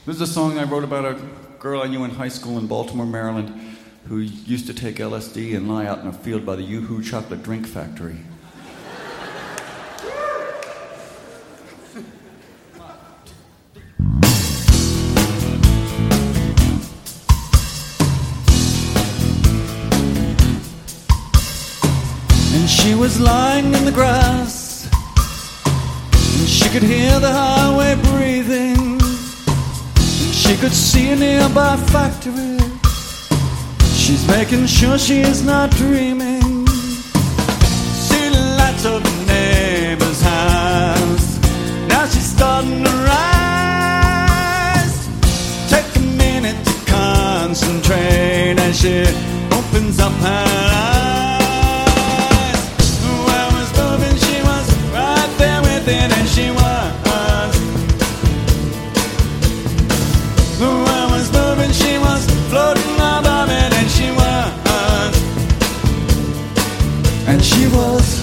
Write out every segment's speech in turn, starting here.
This is a song I wrote about a girl I knew in high school in Baltimore, Maryland, who used to take LSD and lie out in a field by the Yoo-Hoo chocolate drink factory. And she was lying in the grass, and she could hear the highway breathing. She could see a nearby factory. She's making sure she is not dreaming. See the lights of the neighbor's house. Now she's starting to rise. Take a minute to concentrate as she opens up her eyes. Well, was moving, she was right there within, and she was. The world was moving, she was floating above it, and she was. And she was.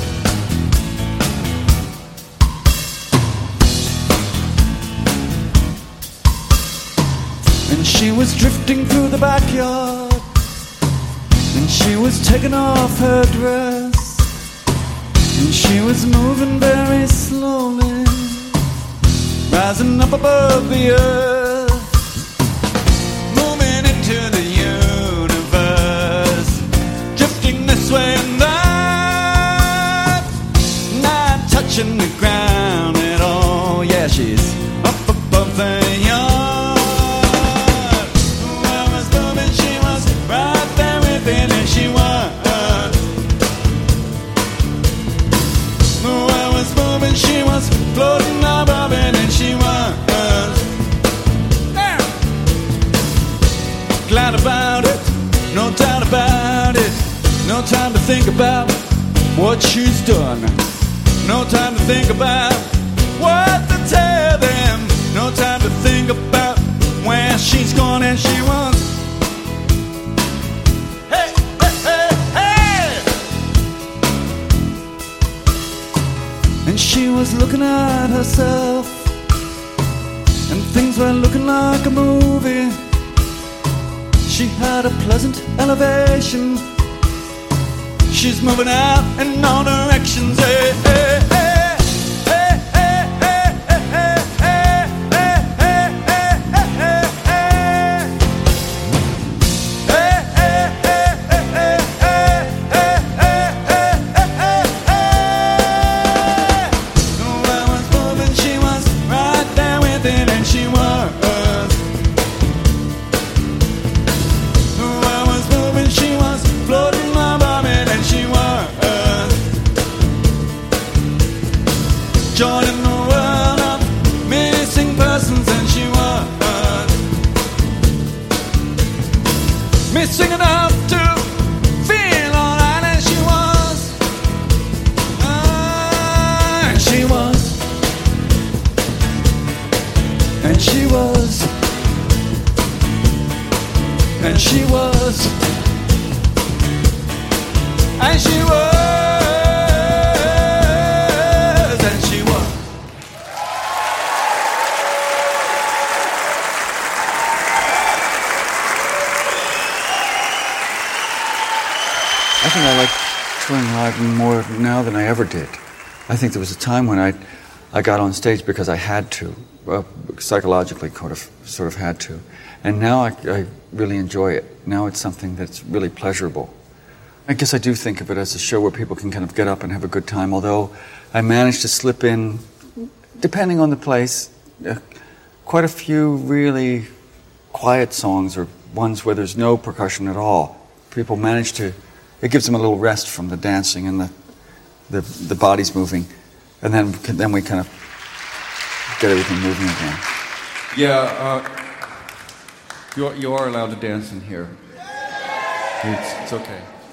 And she was drifting through the backyard, and she was taking off her dress, and she was moving very slowly, rising up above the earth. To the universe, drifting this way and that, not touching the ground at all. Yeah, she's up above the yard. The world was moving, she was right there within, and she was. The world was moving, she was floating above it, and she was. Glad about it, no doubt about it. No time to think about what she's done. No time to think about what to tell them. No time to think about where she's gone, and she was. Hey, hey, hey, hey! And she was looking at herself, and things were looking like a movie. She had a pleasant elevation. She's moving out in all directions. Hey, hey, hey, hey, hey, hey, hey, hey, hey, hey, hey, hey, hey, hey, hey. The world was moving, she was right there within, and she was. She was floating above it, and she was joining the world of missing persons, and she was missing enough to feel alright, and she was, and she was, and she was, and she was. And she was, and she was. I think I like touring live more now than I ever did. I think there was a time when I got on stage because I had to, psychologically sort of had to. And now I really enjoy it. Now it's something that's really pleasurable. I guess I do think of it as a show where people can kind of get up and have a good time, although I managed to slip in, depending on the place, quite a few really quiet songs or ones where there's no percussion at all. People manage to, it gives them a little rest from the dancing and the bodies moving, and then we kind of get everything moving again. Yeah, you are allowed to dance in here. It's okay.